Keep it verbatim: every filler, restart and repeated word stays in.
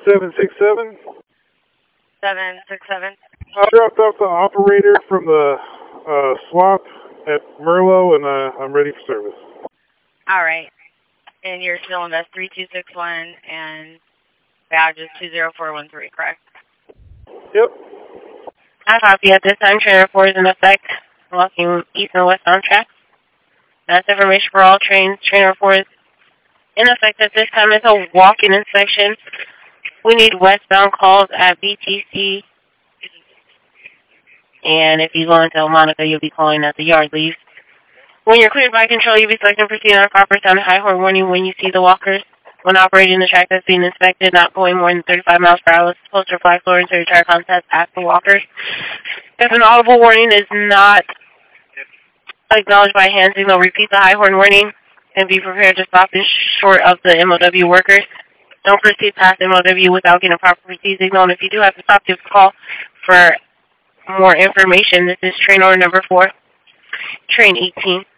seven six seven. seven six seven. I dropped off the operator from the uh, swap at Merlot, and uh, I'm ready for service. All right. And you're still in S three two six one, and badge is two zero four one three, correct? Yep. I copy. At this time, train four is in effect, walking east and west on track. That's information for all trains. Trainer four is in effect at this time. It's a walk-in inspection. We need westbound calls at B T C. And if you go into El Monica, you'll be calling at the yard leave. When you're cleared by control, you'll be selecting proceed on a proper sound high horn warning when you see the walkers. When operating the track that's being inspected, not going more than thirty-five miles per hour, supposed to fly floor until your tire contact at the walkers. If an audible warning is not acknowledged by hand signal, repeat the high horn warning and be prepared to stop in short of the M O W workers. Don't proceed past M O W without getting a proper proceed signal. And if you do have to stop, give a call for more information. This is train order number four, train eighteen.